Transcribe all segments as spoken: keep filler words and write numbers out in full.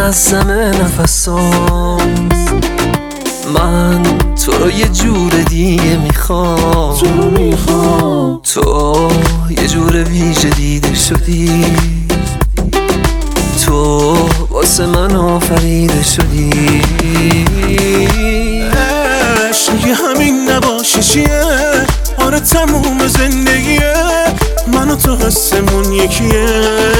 منظم نفسام، من تو رو یه جور دیگه میخوام. تو رو میخوام، تو یه جور ویژه دیده شدی، تو واسه من آفریده شدی. عشق اگه همین نباشه چیه؟ آره تموم زندگیه، من و تو حسمون یکیه.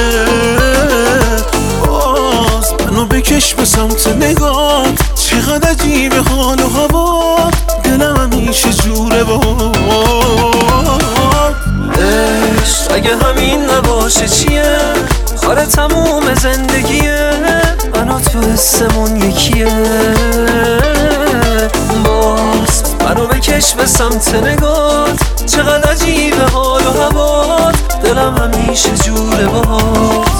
باز منو بکش به سمت نگات، چقدر عجیبه حال و هوا، دلم همیشه جوره باد. عشق اگه همین نباشه چیه؟ آره تموم زندگیه، من و تو حسمون یکیه. باز منو بکش به سمت نگات، چقدر عجیبه حال و هوات، دلم همیشه جوره باد.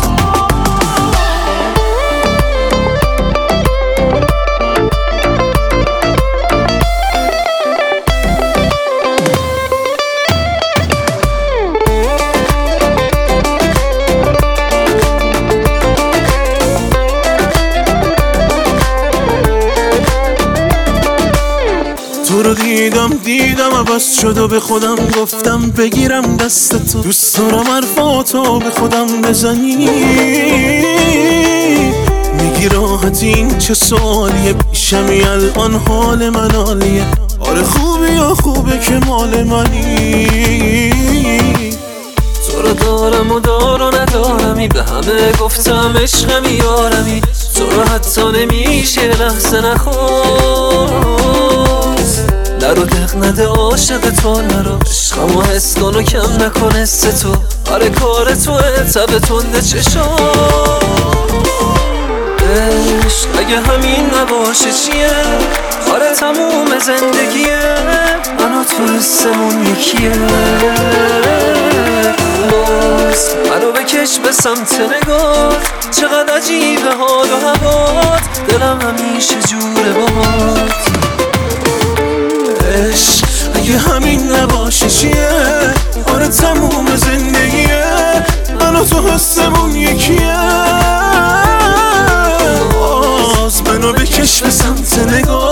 تو رو دیدم دیدم عوض شد و به خودم گفتم بگیرم دست تو، دوست دارم حرفاتو به خودم بزنی. میگی راحت این چه سوالیه، پیشمی الان حال من عالیه. آره خوبی یا خوبه که مال منی. تو رو دارم و دار و ندارمی، به همه گفتم عشقمی یارمی، تو رو حتی نمیشه لحظه نخواست. نرو دق نده عاشق تو، نرو عشقمو حس کن و کم نکن حس تو. آره کار توه تب تنده چشا. عشق اگه همین نباشه چیه؟ آره تموم زندگیه، من و تو حسمون یکیه. باز منو بکش به سمت نگات، چقدر عجیبه حال و هوات، دلم همیشه جوره باد. عشق اگه همین نباشه چیه؟ آره تموم زندگیه، من و تو حسمون یکیه. باز منو بکش به سمت نگاه،